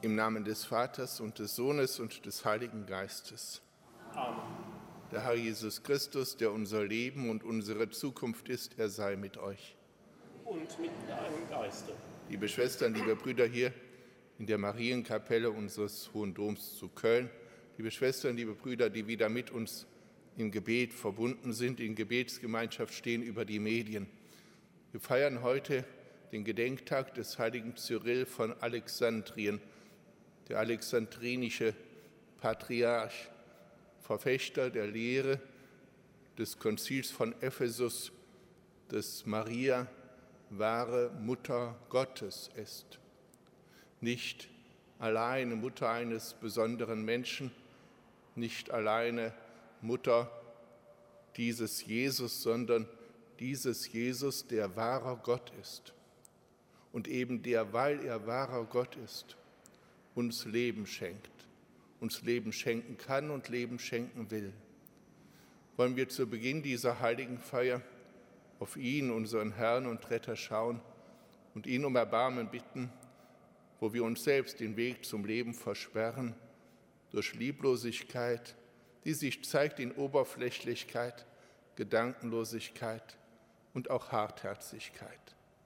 Im Namen des Vaters und des Sohnes und des Heiligen Geistes. Amen. Der Herr Jesus Christus, der unser Leben und unsere Zukunft ist, er sei mit euch. Und mit deinem Geiste. Liebe Schwestern, liebe Brüder hier in der Marienkapelle unseres Hohen Doms zu Köln, liebe Schwestern, liebe Brüder, die wieder mit uns im Gebet verbunden sind, in Gebetsgemeinschaft stehen über die Medien. Wir feiern heute den Gedenktag des heiligen Cyrill von Alexandrien, der alexandrinische Patriarch, Verfechter der Lehre des Konzils von Ephesus, dass Maria wahre Mutter Gottes ist. Nicht alleine Mutter eines besonderen Menschen, nicht alleine Mutter dieses Jesus, sondern dieses Jesus, der wahrer Gott ist. Und eben der, weil er wahrer Gott ist, uns Leben schenkt, uns Leben schenken kann und Leben schenken will. Wollen wir zu Beginn dieser heiligen Feier auf ihn, unseren Herrn und Retter, schauen und ihn um Erbarmen bitten, wo wir uns selbst den Weg zum Leben versperren, durch Lieblosigkeit, die sich zeigt in Oberflächlichkeit, Gedankenlosigkeit und auch Hartherzigkeit.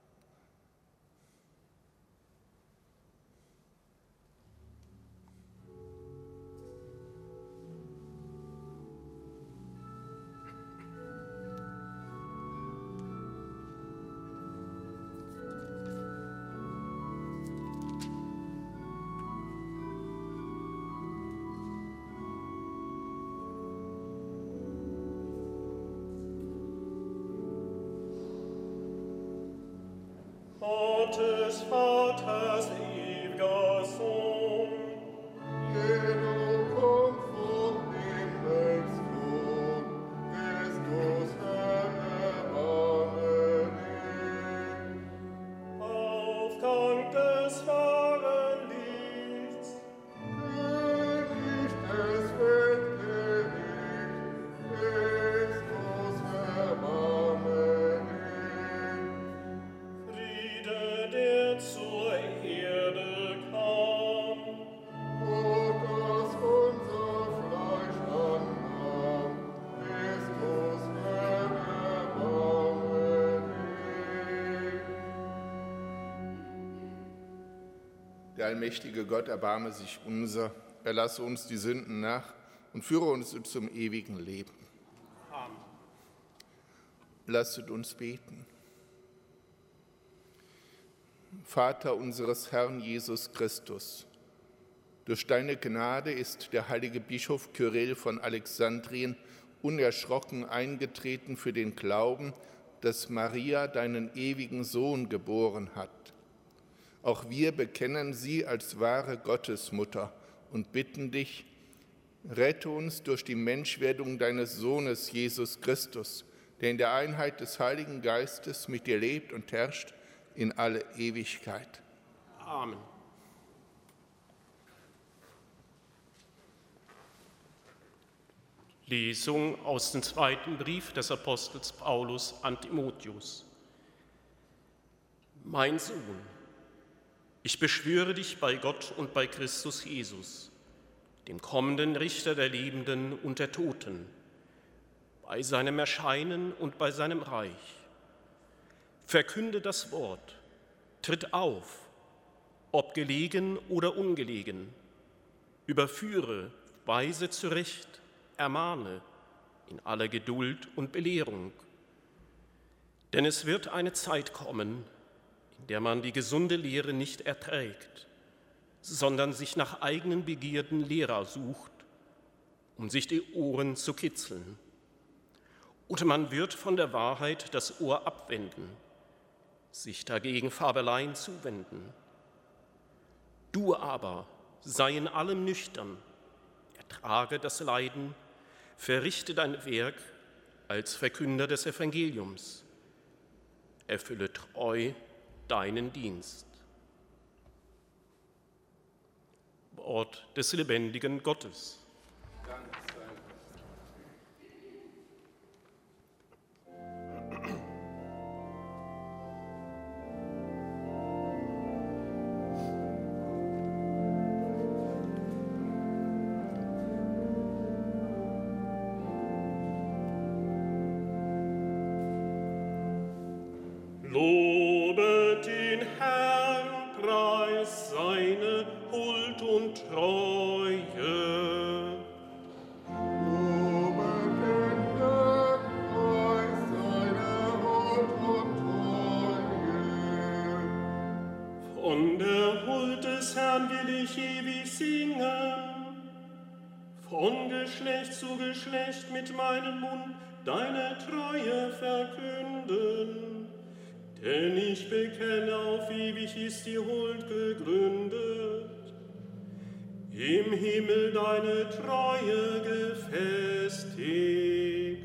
Gottes Vaters ewiger Sohn, der du kommst vom Himmelsthron, Christus Herr, erbarme dich. Aufgang des wahren Lichts, König des Weltgerichts, Christus erbarme dich. Friede, der zur Erde kam, Gott, das unser Fleisch annahm, Christus Herr, erbarme dich. Der allmächtige Gott erbarme sich unser, erlasse uns die Sünden nach und führe uns zum ewigen Leben. Amen. Lasset uns beten. Vater unseres Herrn Jesus Christus, durch deine Gnade ist der heilige Bischof Kyrill von Alexandrien unerschrocken eingetreten für den Glauben, dass Maria deinen ewigen Sohn geboren hat. Auch wir bekennen sie als wahre Gottesmutter und bitten dich, rette uns durch die Menschwerdung deines Sohnes Jesus Christus, der in der Einheit des Heiligen Geistes mit dir lebt und herrscht in alle Ewigkeit. Amen. Lesung aus dem zweiten Brief des Apostels Paulus an Timotheus. Mein Sohn, ich beschwöre dich bei Gott und bei Christus Jesus, dem kommenden Richter der Lebenden und der Toten, bei seinem Erscheinen und bei seinem Reich. Verkünde das Wort, tritt auf, ob gelegen oder ungelegen, überführe, weise zurecht, ermahne in aller Geduld und Belehrung. Denn es wird eine Zeit kommen, in der man die gesunde Lehre nicht erträgt, sondern sich nach eigenen Begierden Lehrer sucht, um sich die Ohren zu kitzeln. Und man wird von der Wahrheit das Ohr abwenden, sich dagegen Fabeleien zuwenden. Du aber sei in allem nüchtern, ertrage das Leiden, verrichte dein Werk als Verkünder des Evangeliums, erfülle treu deinen Dienst. Wort des lebendigen Gottes. Dank sei Gott. Treue. Von der Huld des Herrn will ich ewig singen, von Geschlecht zu Geschlecht mit meinem Mund deine Treue verkünden. Denn ich bekenne, auf ewig ist die Huld gegründet, im Himmel deine Treue gefestigt.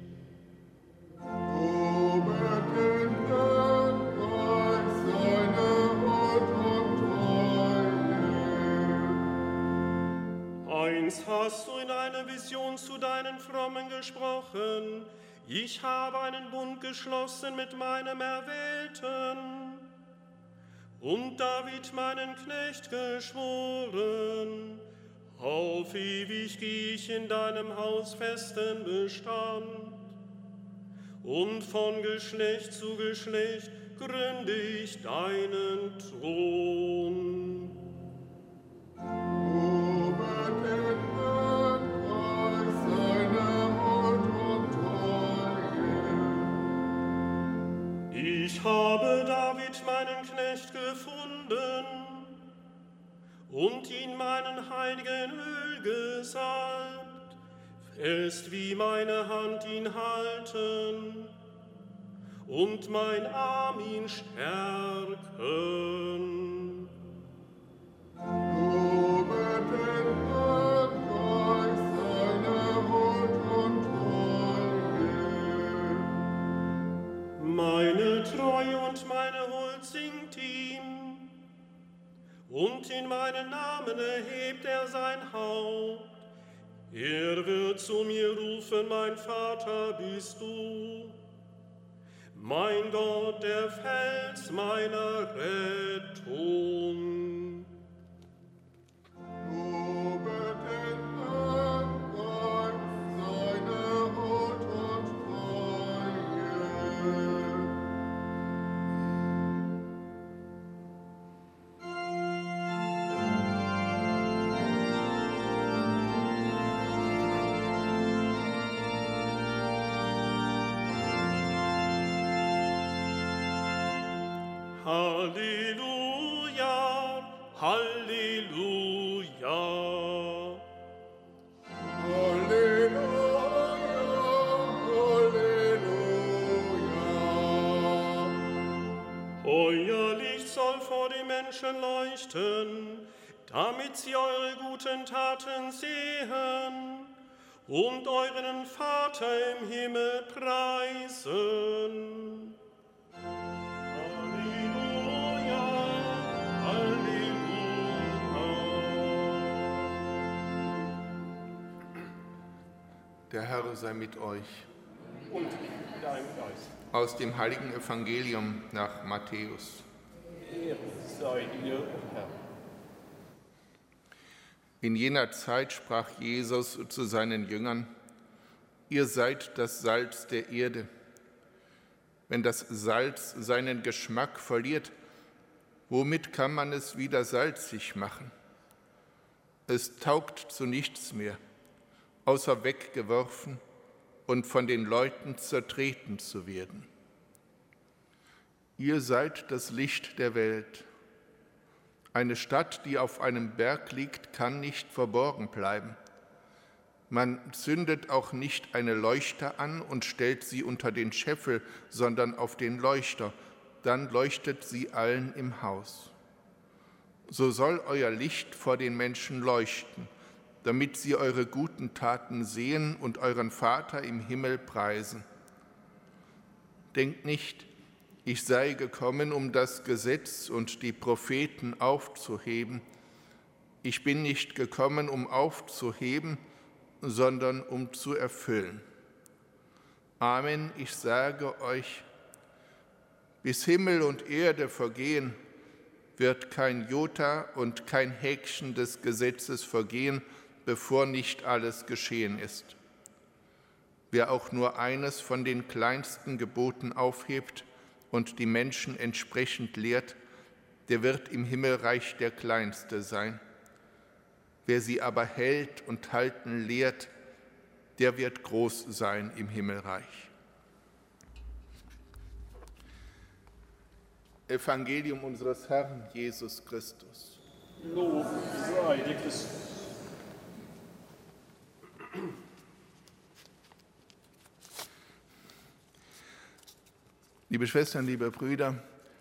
Einst hast du in einer Vision zu deinen Frommen gesprochen, ich habe einen Bund geschlossen mit meinem Erwählten und David meinen Knecht geschworen. Auf ewig gehe ich in deinem Haus festen Bestand und von Geschlecht zu Geschlecht gründe ich deinen Thron. Ich habe David meinen Knecht gefunden und ihn meinen heiligen Öl gesalbt, fest wie meine Hand ihn halten und mein Arm ihn stärken. Lobet den Herrn, preis seine Huld und Treue. Meine Treue und meine Huld singt ihm, und in meinen Namen erhebt er sein Haupt. Er wird zu mir rufen, mein Vater bist du, mein Gott, der Fels meiner Rettung. Lobet den Herrn, preis seine Huld und Treue. Halleluja, Halleluja. Halleluja, Halleluja. Euer Licht soll vor den Menschen leuchten, damit sie eure guten Taten sehen und euren Vater im Himmel preisen. Halleluja, Halleluja. Der Herr sei mit euch. Und mit deinem Geist. Aus dem heiligen Evangelium nach Matthäus. Ehre sei dir, Herr. In jener Zeit sprach Jesus zu seinen Jüngern: Ihr seid das Salz der Erde. Wenn das Salz seinen Geschmack verliert, womit kann man es wieder salzig machen? Es taugt zu nichts mehr, außer weggeworfen und von den Leuten zertreten zu werden. Ihr seid das Licht der Welt. Eine Stadt, die auf einem Berg liegt, kann nicht verborgen bleiben. Man zündet auch nicht eine Leuchte an und stellt sie unter den Scheffel, sondern auf den Leuchter, dann leuchtet sie allen im Haus. So soll euer Licht vor den Menschen leuchten, damit sie eure guten Taten sehen und euren Vater im Himmel preisen. Denkt nicht, ich sei gekommen, um das Gesetz und die Propheten aufzuheben. Ich bin nicht gekommen, um aufzuheben, sondern um zu erfüllen. Amen, ich sage euch, bis Himmel und Erde vergehen, wird kein Jota und kein Häkchen des Gesetzes vergehen, bevor nicht alles geschehen ist. Wer auch nur eines von den kleinsten Geboten aufhebt und die Menschen entsprechend lehrt, der wird im Himmelreich der Kleinste sein. Wer sie aber hält und halten lehrt, der wird groß sein im Himmelreich. Evangelium unseres Herrn Jesus Christus. Lob sei dir Christus. Liebe Schwestern, liebe Brüder,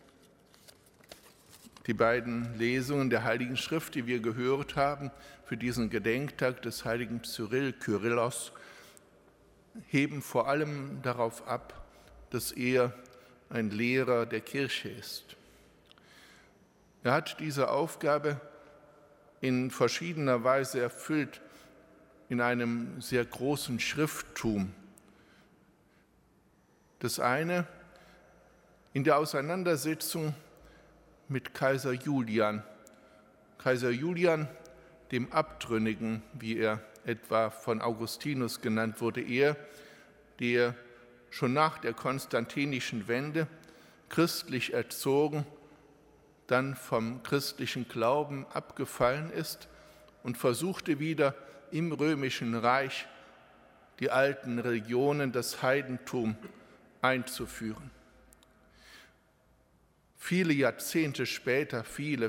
die beiden Lesungen der Heiligen Schrift, die wir gehört haben für diesen Gedenktag des heiligen Cyrill, Kyrillos, heben vor allem darauf ab, dass er ein Lehrer der Kirche ist. Er hat diese Aufgabe in verschiedener Weise erfüllt, in einem sehr großen Schrifttum. Das eine in der Auseinandersetzung mit Kaiser Julian. Kaiser Julian, dem Abtrünnigen, wie er etwa von Augustinus genannt wurde, er, der schon nach der konstantinischen Wende christlich erzogen, dann vom christlichen Glauben abgefallen ist und versuchte wieder im Römischen Reich die alten Religionen, das Heidentum einzuführen. Viele Jahrzehnte später,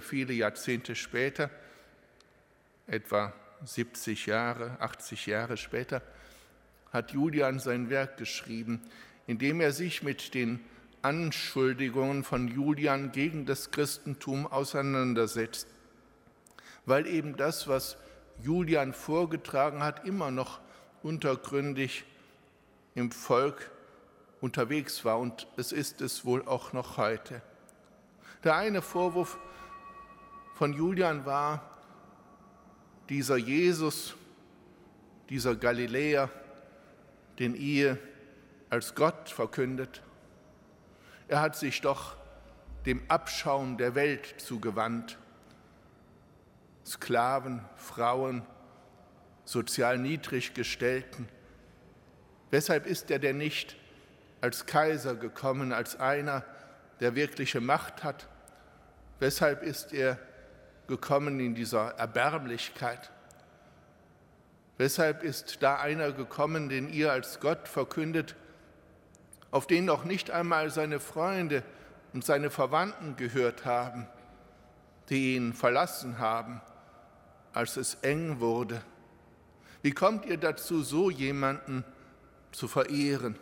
etwa 70 Jahre, 80 Jahre später, hat Julian sein Werk geschrieben, in dem er sich mit den Anschuldigungen von Julian gegen das Christentum auseinandersetzt, weil eben das, was Julian vorgetragen hat, immer noch untergründig im Volk unterwegs war, und es ist es wohl auch noch heute. Der eine Vorwurf von Julian war, dieser Jesus, dieser Galiläer, den ihr als Gott verkündet, er hat sich doch dem Abschaum der Welt zugewandt. Sklaven, Frauen, sozial Niedriggestellten. Weshalb ist er denn nicht als Kaiser gekommen, als einer, der wirkliche Macht hat? Weshalb ist er gekommen in dieser Erbärmlichkeit? Weshalb ist da einer gekommen, den ihr als Gott verkündet, auf den noch nicht einmal seine Freunde und seine Verwandten gehört haben, die ihn verlassen haben, als es eng wurde? Wie kommt ihr dazu, so jemanden zu verehren?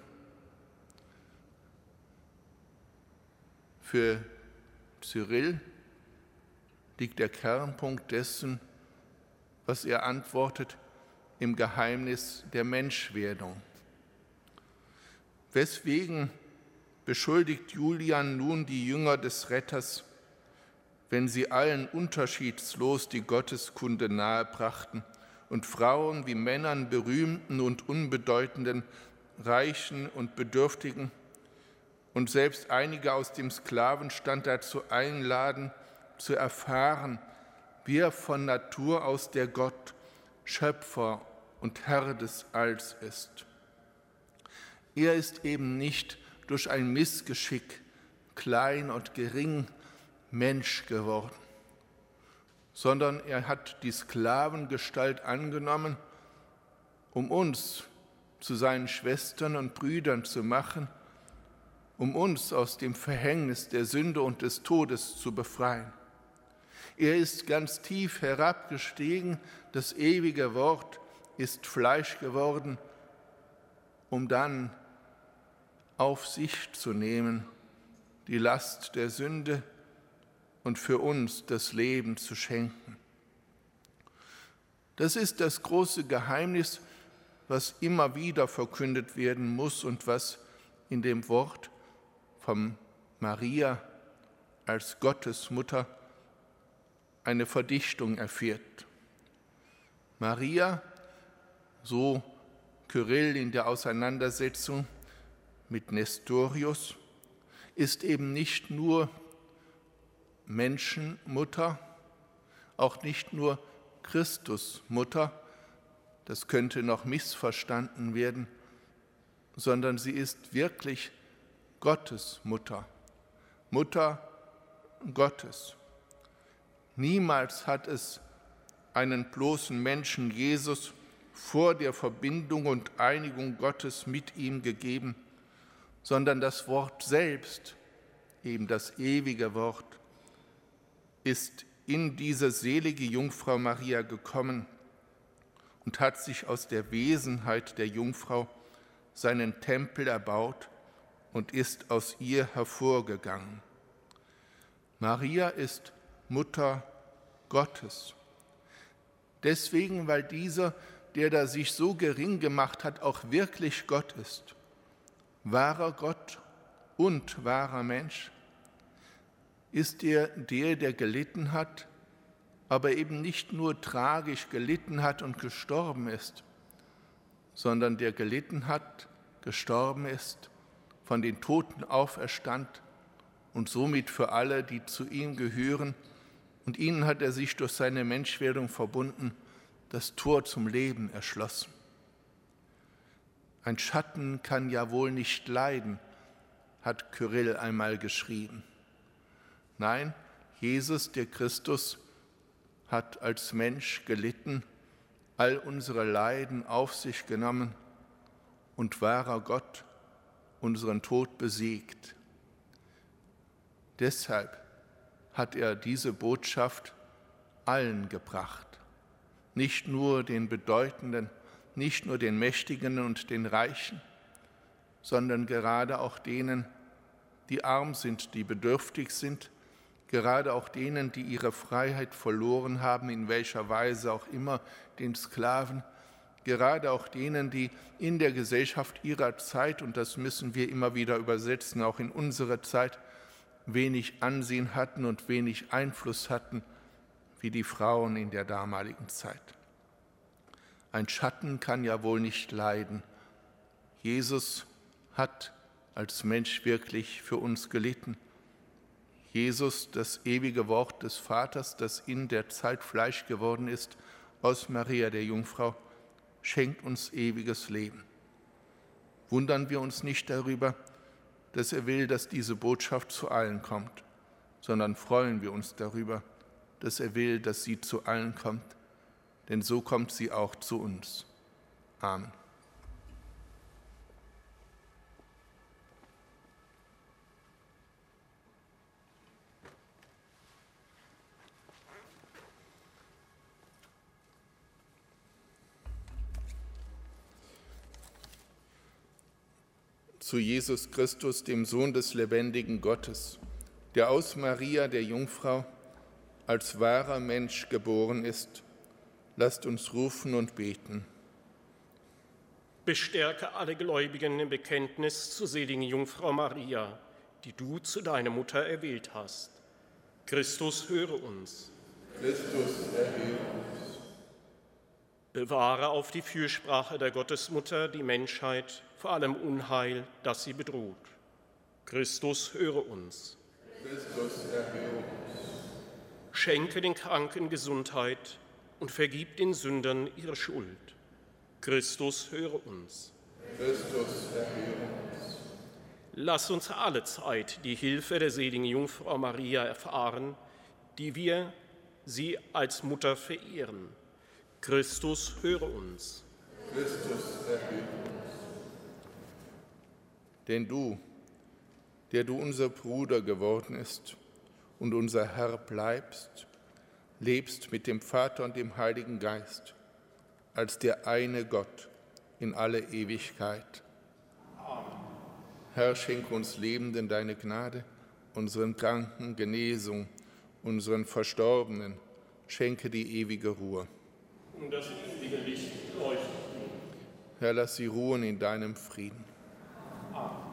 Für Cyrill liegt der Kernpunkt dessen, was er antwortet, im Geheimnis der Menschwerdung. Weswegen beschuldigt Julian nun die Jünger des Retters, wenn sie allen unterschiedslos die Gotteskunde nahebrachten und Frauen wie Männern, berühmten und unbedeutenden, Reichen und Bedürftigen und selbst einige aus dem Sklavenstand dazu einladen, zu erfahren, wer von Natur aus der Gott, Schöpfer und Herr des Alls ist. Er ist eben nicht durch ein Missgeschick klein und gering Mensch geworden, sondern er hat die Sklavengestalt angenommen, um uns zu seinen Schwestern und Brüdern zu machen, um uns aus dem Verhängnis der Sünde und des Todes zu befreien. Er ist ganz tief herabgestiegen, das ewige Wort ist Fleisch geworden, um dann auf sich zu nehmen, die Last der Sünde und für uns das Leben zu schenken. Das ist das große Geheimnis, was immer wieder verkündet werden muss und was in dem Wort von Maria als Gottesmutter eine Verdichtung erfährt. Maria, so Kyrill in der Auseinandersetzung mit Nestorius, ist eben nicht nur Menschenmutter, auch nicht nur Christusmutter, das könnte noch missverstanden werden, sondern sie ist wirklich Gottesmutter, Mutter Gottes. Niemals hat es einen bloßen Menschen Jesus vor der Verbindung und Einigung Gottes mit ihm gegeben, sondern das Wort selbst, eben das ewige Wort, ist in diese selige Jungfrau Maria gekommen und hat sich aus der Wesenheit der Jungfrau seinen Tempel erbaut und ist aus ihr hervorgegangen. Maria ist Mutter Gottes. Deswegen, weil dieser, der da sich so gering gemacht hat, auch wirklich Gott ist. Wahrer Gott und wahrer Mensch. Ist er der gelitten hat, aber eben nicht nur tragisch gelitten hat und gestorben ist, sondern der gelitten hat, gestorben ist, von den Toten auferstand und somit für alle, die zu ihm gehören, und ihnen hat er sich durch seine Menschwerdung verbunden, das Tor zum Leben erschlossen. Ein Schatten kann ja wohl nicht leiden, hat Kyrill einmal geschrieben. Nein, Jesus, der Christus, hat als Mensch gelitten, all unsere Leiden auf sich genommen und wahrer Gott unseren Tod besiegt. Deshalb hat er diese Botschaft allen gebracht, nicht nur den Bedeutenden, nicht nur den Mächtigen und den Reichen, sondern gerade auch denen, die arm sind, die bedürftig sind, gerade auch denen, die ihre Freiheit verloren haben, in welcher Weise auch immer, den Sklaven, gerade auch denen, die in der Gesellschaft ihrer Zeit, und das müssen wir immer wieder übersetzen, auch in unsere Zeit, wenig Ansehen hatten und wenig Einfluss hatten, wie die Frauen in der damaligen Zeit. Ein Schatten kann ja wohl nicht leiden. Jesus hat als Mensch wirklich für uns gelitten. Jesus, das ewige Wort des Vaters, das in der Zeit Fleisch geworden ist, aus Maria der Jungfrau, schenkt uns ewiges Leben. Wundern wir uns nicht darüber, dass er will, dass diese Botschaft zu allen kommt, sondern freuen wir uns darüber, dass er will, dass sie zu allen kommt, denn so kommt sie auch zu uns. Amen. Zu Jesus Christus, dem Sohn des lebendigen Gottes, der aus Maria, der Jungfrau, als wahrer Mensch geboren ist, lasst uns rufen und beten. Bestärke alle Gläubigen im Bekenntnis zur seligen Jungfrau Maria, die du zu deiner Mutter erwählt hast. Christus, höre uns. Christus, erhöre uns. Bewahre auf die Fürsprache der Gottesmutter die Menschheit vor allem Unheil, das sie bedroht. Christus, höre uns. Christus, erhöre uns. Schenke den Kranken Gesundheit und vergib den Sündern ihre Schuld. Christus, höre uns. Christus, erhöre uns. Lass uns alle Zeit die Hilfe der seligen Jungfrau Maria erfahren, die wir sie als Mutter verehren. Christus, höre uns. Christus, erhöre uns. Denn du, der du unser Bruder geworden ist und unser Herr bleibst, lebst mit dem Vater und dem Heiligen Geist als der eine Gott in alle Ewigkeit. Amen. Herr, schenke uns Lebenden deine Gnade, unseren Kranken Genesung, unseren Verstorbenen schenke die ewige Ruhe. Und das ewige Licht leuchtet. Herr, lass sie ruhen in deinem Frieden. Amen.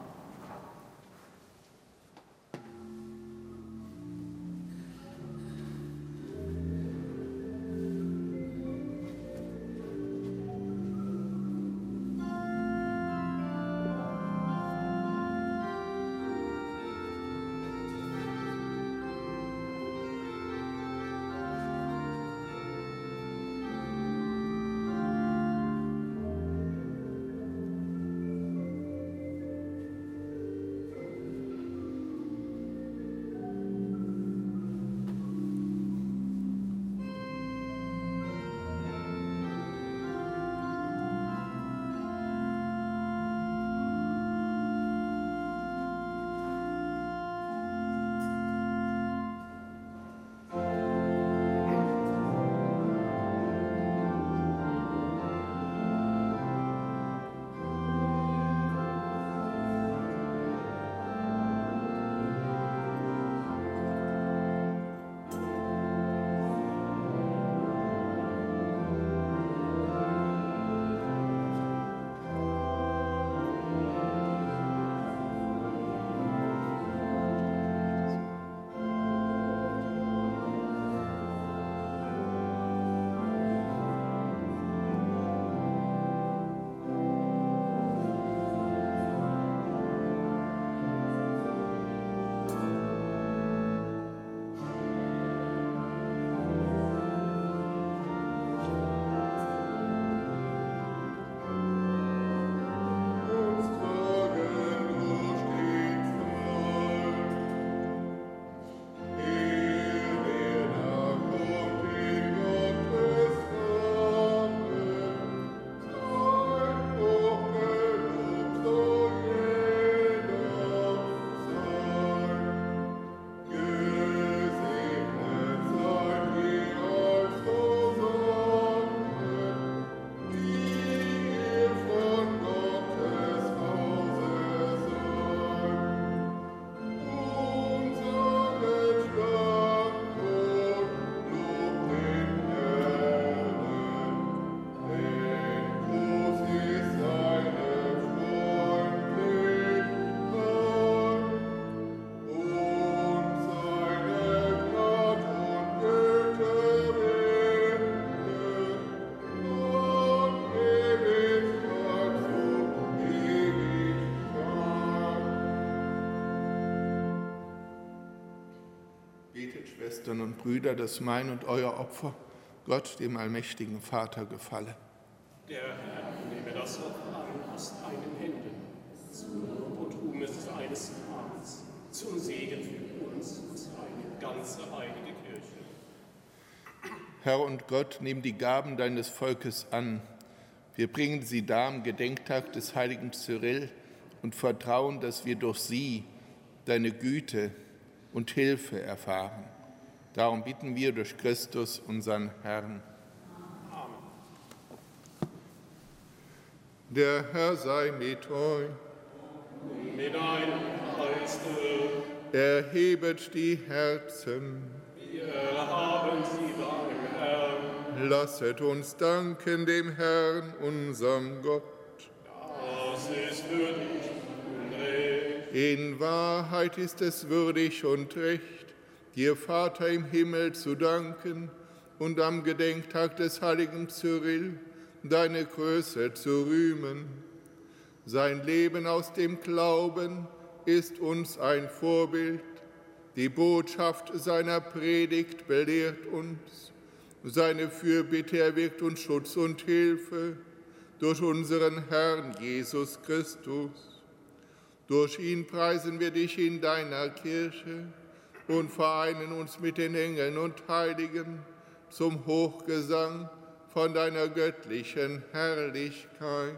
Betet, Schwestern und Brüder, dass mein und euer Opfer Gott, dem allmächtigen Vater, gefalle. Der Herr nehme das Opfer an aus deinen Händen, zum Lob und Ruhm seines Namens, zum Segen für uns und seine ganze heilige Kirche. Herr und Gott, nimm die Gaben deines Volkes an. Wir bringen sie dar am Gedenktag des heiligen Cyrill und vertrauen, dass wir durch sie deine Güte und Hilfe erfahren. Darum bitten wir durch Christus, unseren Herrn. Amen. Der Herr sei mit euch. Mit deinem Geiste. Erhebet die Herzen. Wir haben sie beim Herrn. Lasset uns danken dem Herrn, unserem Gott. Das ist würdig und recht. In Wahrheit ist es würdig und recht, dir, Vater im Himmel, zu danken und am Gedenktag des heiligen Cyrill deine Größe zu rühmen. Sein Leben aus dem Glauben ist uns ein Vorbild. Die Botschaft seiner Predigt belehrt uns. Seine Fürbitte erwirkt uns Schutz und Hilfe durch unseren Herrn Jesus Christus. Durch ihn preisen wir dich in deiner Kirche und vereinen uns mit den Engeln und Heiligen zum Hochgesang von deiner göttlichen Herrlichkeit.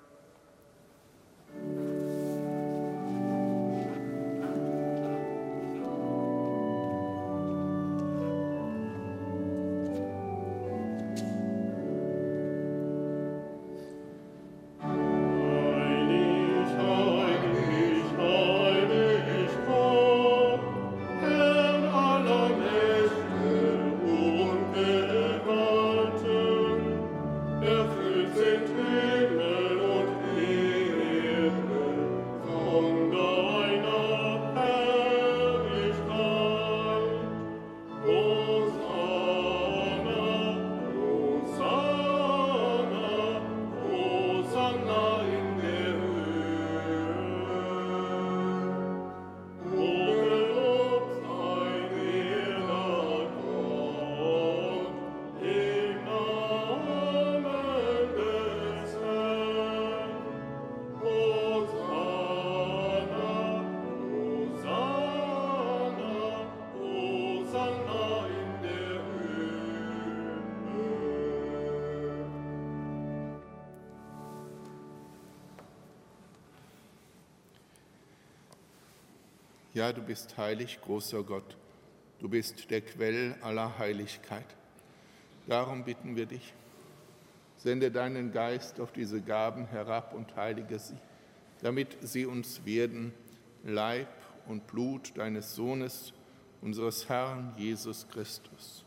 Ja, du bist heilig, großer Gott. Du bist der Quell aller Heiligkeit. Darum bitten wir dich, sende deinen Geist auf diese Gaben herab und heilige sie, damit sie uns werden, Leib und Blut deines Sohnes, unseres Herrn Jesus Christus.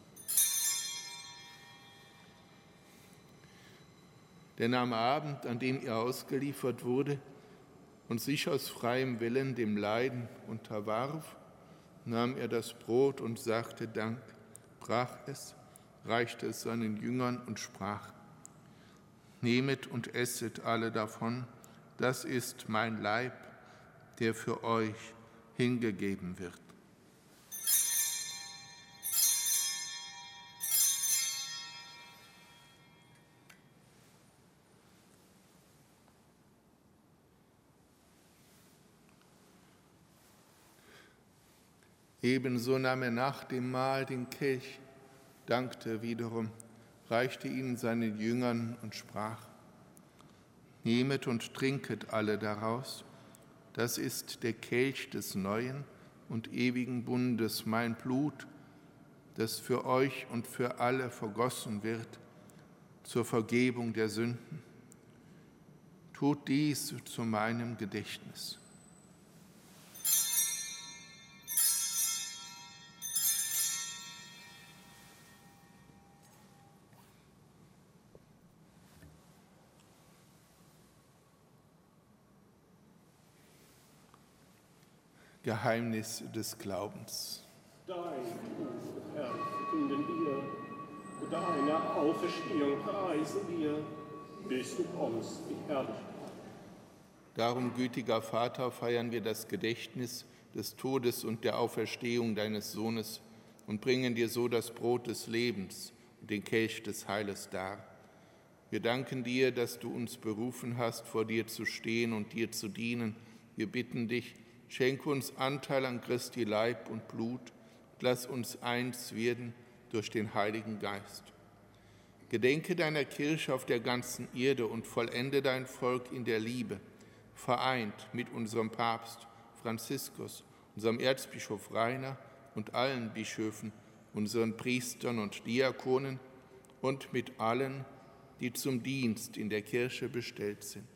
Denn am Abend, an dem er ausgeliefert wurde und sich aus freiem Willen dem Leiden unterwarf, nahm er das Brot und sagte Dank, brach es, reichte es seinen Jüngern und sprach: Nehmet und esset alle davon, das ist mein Leib, der für euch hingegeben wird. Ebenso nahm er nach dem Mahl den Kelch, dankte wiederum, reichte ihn seinen Jüngern und sprach: Nehmet und trinket alle daraus, das ist der Kelch des neuen und ewigen Bundes, mein Blut, das für euch und für alle vergossen wird zur Vergebung der Sünden. Tut dies zu meinem Gedächtnis. Geheimnis des Glaubens. Dein Buch, Herr, verkünden wir, deine Auferstehung preisen wir, bis du kommst in Herrlichkeit. Darum, gütiger Vater, feiern wir das Gedächtnis des Todes und der Auferstehung deines Sohnes und bringen dir so das Brot des Lebens und den Kelch des Heiles dar. Wir danken dir, dass du uns berufen hast, vor dir zu stehen und dir zu dienen. Wir bitten dich, schenke uns Anteil an Christi Leib und Blut und lass uns eins werden durch den Heiligen Geist. Gedenke deiner Kirche auf der ganzen Erde und vollende dein Volk in der Liebe, vereint mit unserem Papst Franziskus, unserem Erzbischof Rainer und allen Bischöfen, unseren Priestern und Diakonen und mit allen, die zum Dienst in der Kirche bestellt sind.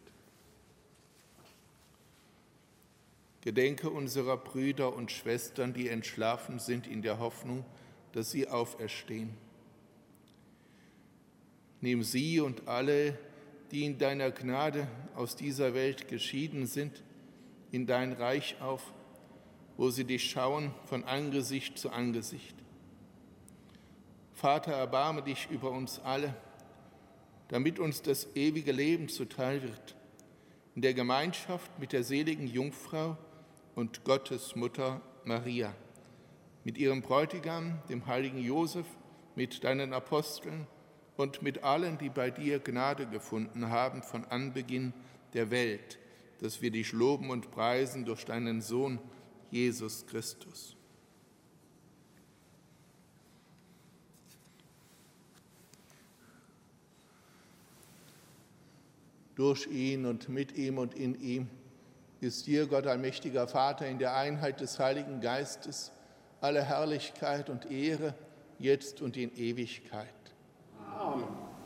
Gedenke unserer Brüder und Schwestern, die entschlafen sind, in der Hoffnung, dass sie auferstehen. Nimm sie und alle, die in deiner Gnade aus dieser Welt geschieden sind, in dein Reich auf, wo sie dich schauen von Angesicht zu Angesicht. Vater, erbarme dich über uns alle, damit uns das ewige Leben zuteil wird, in der Gemeinschaft mit der seligen Jungfrau und Gottes Mutter Maria, mit ihrem Bräutigam, dem heiligen Josef, mit deinen Aposteln und mit allen, die bei dir Gnade gefunden haben von Anbeginn der Welt, dass wir dich loben und preisen durch deinen Sohn, Jesus Christus. Durch ihn und mit ihm und in ihm ist dir, Gott allmächtiger Vater, in der Einheit des Heiligen Geistes alle Herrlichkeit und Ehre, jetzt und in Ewigkeit. Amen.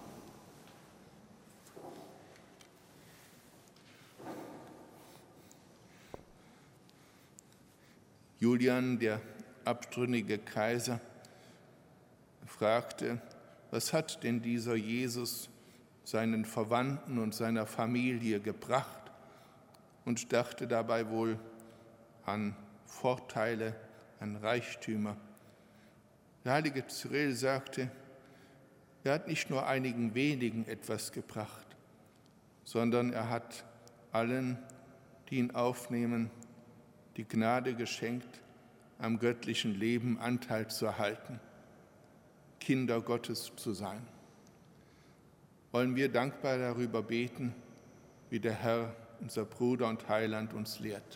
Julian, der abtrünnige Kaiser, fragte, was hat denn dieser Jesus seinen Verwandten und seiner Familie gebracht, und dachte dabei wohl an Vorteile, an Reichtümer. Der heilige Cyrill sagte, er hat nicht nur einigen wenigen etwas gebracht, sondern er hat allen, die ihn aufnehmen, die Gnade geschenkt, am göttlichen Leben Anteil zu erhalten, Kinder Gottes zu sein. Wollen wir dankbar darüber beten, wie der Herr, unser Bruder und Heiland, uns lehrt.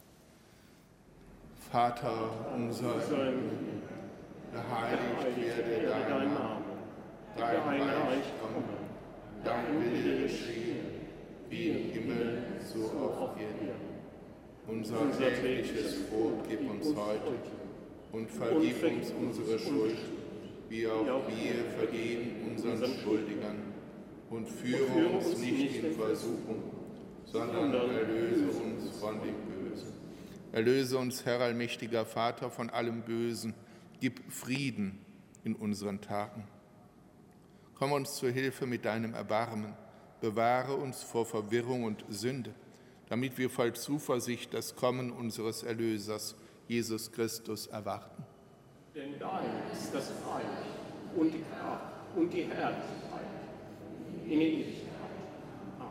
Vater unser, geheiligt werde dein Name, dein Reich komme, dein Wille geschehe, wie im Himmel, so auf Erden. Unser tägliches Brot gib uns heute und vergib uns unsere Schuld, wie auch wir vergeben unseren Schuldigern. Und führe uns nicht in Versuchung, sondern erlöse uns von dem Bösen. Erlöse uns, Herr allmächtiger Vater, von allem Bösen. Gib Frieden in unseren Tagen. Komm uns zur Hilfe mit deinem Erbarmen. Bewahre uns vor Verwirrung und Sünde, damit wir voll Zuversicht das Kommen unseres Erlösers, Jesus Christus, erwarten. Denn dein ist das Reich und die Kraft und die Herrlichkeit in Ewigkeit. Amen.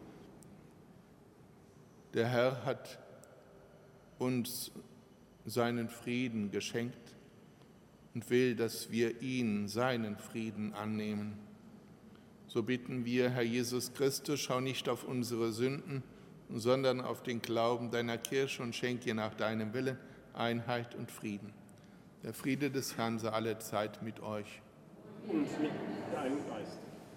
Der Herr hat uns seinen Frieden geschenkt und will, dass wir ihn, seinen Frieden, annehmen. So bitten wir, Herr Jesus Christus, schau nicht auf unsere Sünden, sondern auf den Glauben deiner Kirche und schenk ihr nach deinem Willen Einheit und Frieden. Der Friede des Herrn sei alle Zeit mit euch. Und mit deinem Geist.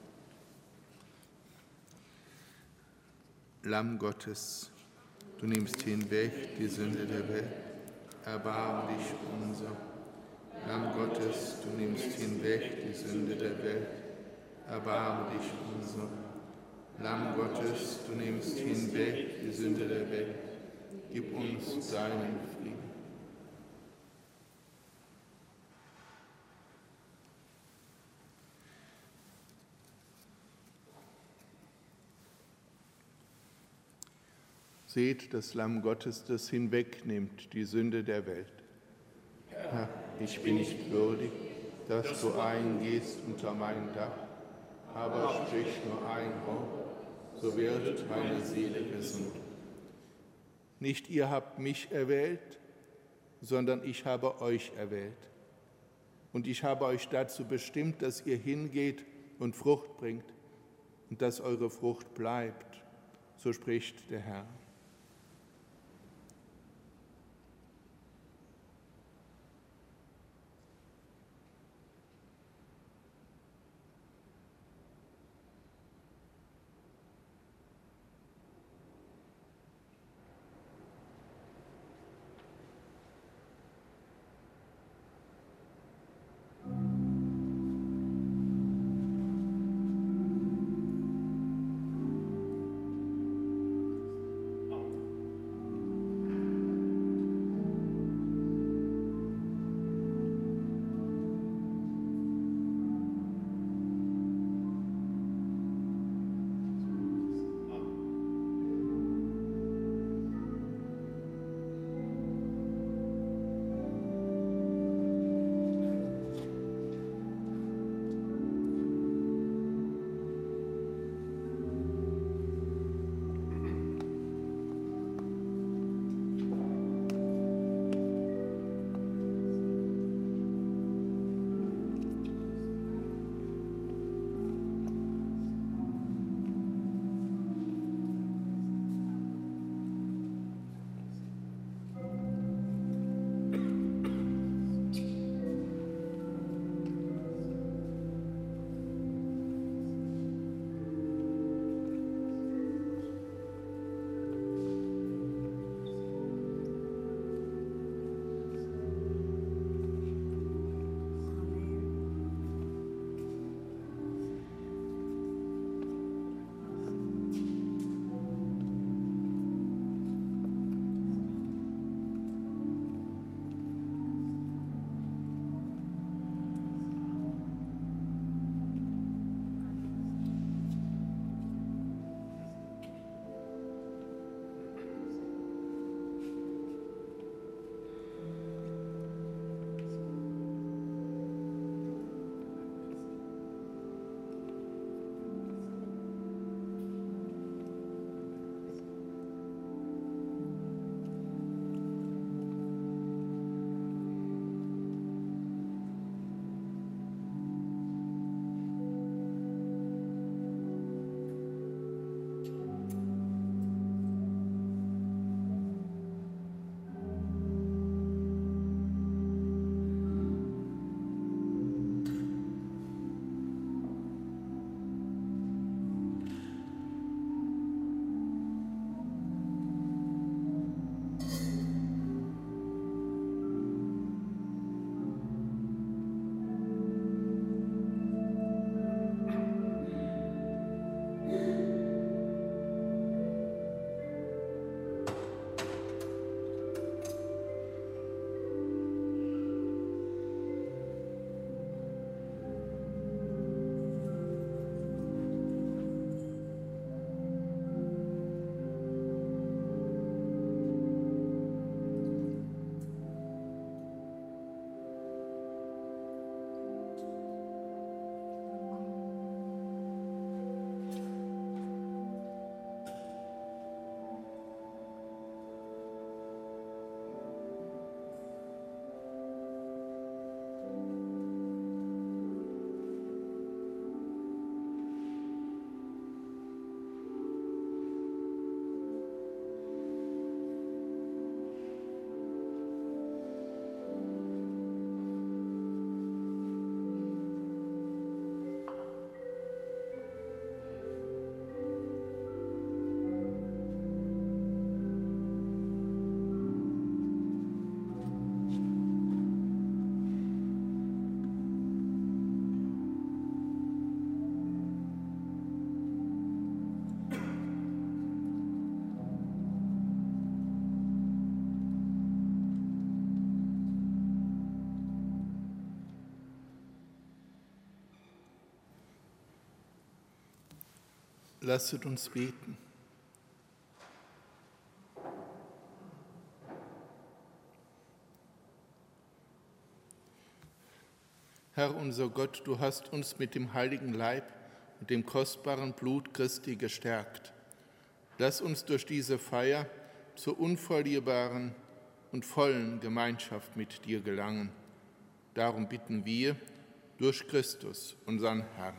Lamm Gottes, du nimmst hinweg die Sünde der Welt, erbarme dich unser. Lamm Gottes, du nimmst hinweg die Sünde der Welt, erbarme dich unser. Lamm Gottes, du nimmst hinweg die Sünde der Welt, gib uns deinen Frieden. Seht das Lamm Gottes, das hinwegnimmt die Sünde der Welt. Herr, ich bin nicht würdig, dass du eingehst unter mein Dach, aber sprich nur ein Wort, so wird meine Seele gesund. Nicht ihr habt mich erwählt, sondern ich habe euch erwählt. Und ich habe euch dazu bestimmt, dass ihr hingeht und Frucht bringt und dass eure Frucht bleibt. So spricht der Herr. Lasset uns beten. Herr unser Gott, du hast uns mit dem heiligen Leib und dem kostbaren Blut Christi gestärkt. Lass uns durch diese Feier zur unverlierbaren und vollen Gemeinschaft mit dir gelangen. Darum bitten wir durch Christus, unseren Herrn.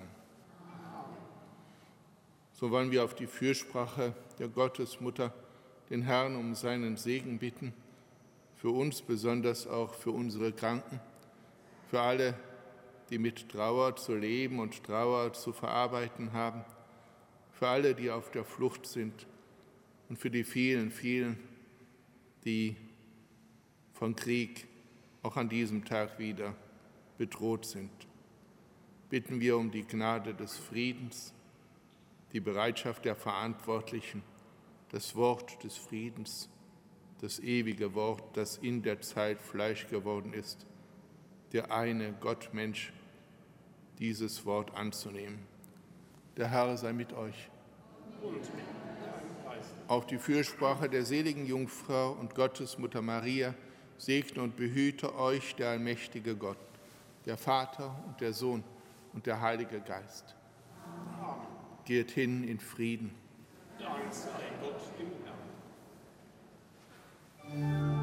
So wollen wir auf die Fürsprache der Gottesmutter den Herrn um seinen Segen bitten, für uns, besonders auch für unsere Kranken, für alle, die mit Trauer zu leben und Trauer zu verarbeiten haben, für alle, die auf der Flucht sind und für die vielen, vielen, die von Krieg auch an diesem Tag wieder bedroht sind. Bitten wir um die Gnade des Friedens, die Bereitschaft der Verantwortlichen, das Wort des Friedens, das ewige Wort, das in der Zeit Fleisch geworden ist, der eine Gottmensch, dieses Wort anzunehmen. Der Herr sei mit euch. Und mit deinem Geist. Auf die Fürsprache der seligen Jungfrau und Gottesmutter Maria segne und behüte euch der allmächtige Gott, der Vater und der Sohn und der Heilige Geist. Amen. Geht hin in Frieden. Dank sei Gott im Herrn.